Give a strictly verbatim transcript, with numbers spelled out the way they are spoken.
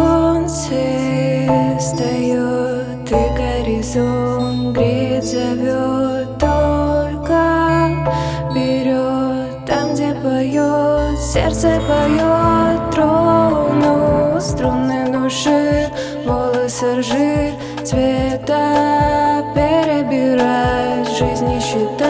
солнце встает, и горизонт греет, зовет только вперед. Там, где поет, сердце поет, трону струны души, волосы ржи, цвета перебирать, жизнь не считать.